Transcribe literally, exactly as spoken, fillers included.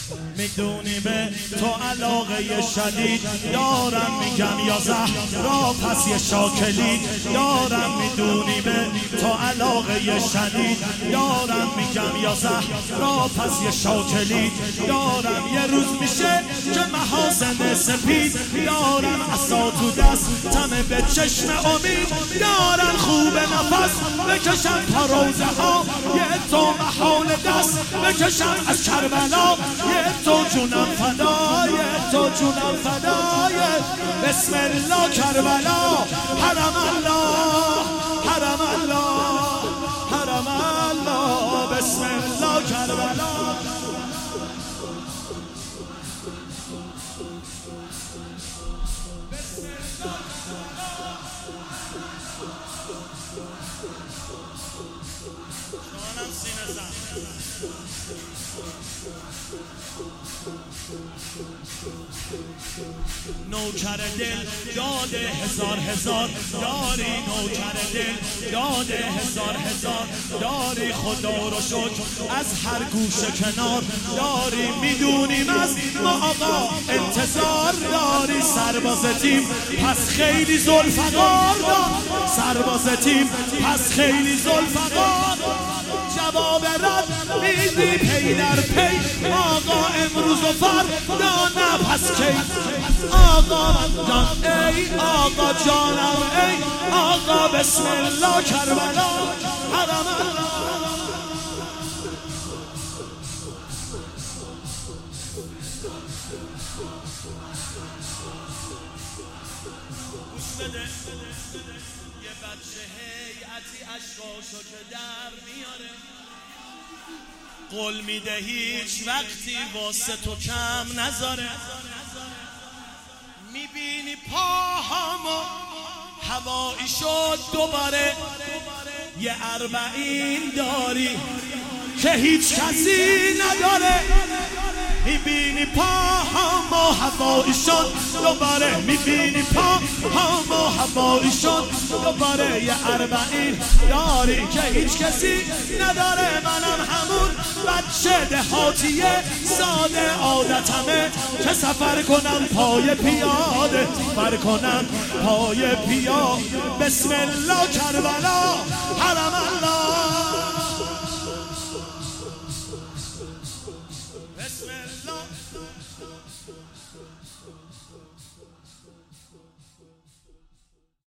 میدونی به تو علاقه شدید دارم، میگم یا زهرا پس یه شاکلی دارم. میدونی به تو علاقه شدید دارم، میگم یا زهرا پس یه شاکلی دارم. یه روز میشه که محاسن سپید دارم، عصا تو دست تمه به چشم امید دارن. خوب نفس بکشم تا روزه ها، یه تو محال دست بکشم از کربلا. یه تو جونم فدای، تو جونم فدای. بسم الله کربلا، حرم الله، حرم الله، حرم الله. بسم الله کربلا. جانم سینه زن نوکر دل داده هزار هزار داری، نوکر دل داده هزار هزار داری. خدا رو شکر از هر گوشه کنار داری. میدونیم از ما آقا انتظار داری. سرباز تیم پس خیلی ذوالفقار دار، سرباز تیم پس خیلی ذوالفقار. جواب رد میدی پی در پی، آقا امروز و فردا نه پس کی. آقا جان ای آقا جانم ای آقا، بسم الله کربلا، حرم الله. گوش بده یه بچه هیئتی اشکاشو که در میاره، قول میده هیچ وقتی واسه تو کم نذاره. میبینی پاهامو هوایی شد دوباره، یه اربعین داری که هیچ کسی نداره. میبینی پاهامو هوایی شد دوباره، میبینی پاهامو هوایی شد دوباره. یه اربعین داری که هیچ کسی نداره. منم همون بچه دهاتیه ساده، عادتمه که سفر کنم پای پیاده، سفر کنم پای پیاده. بسم الله کربلا.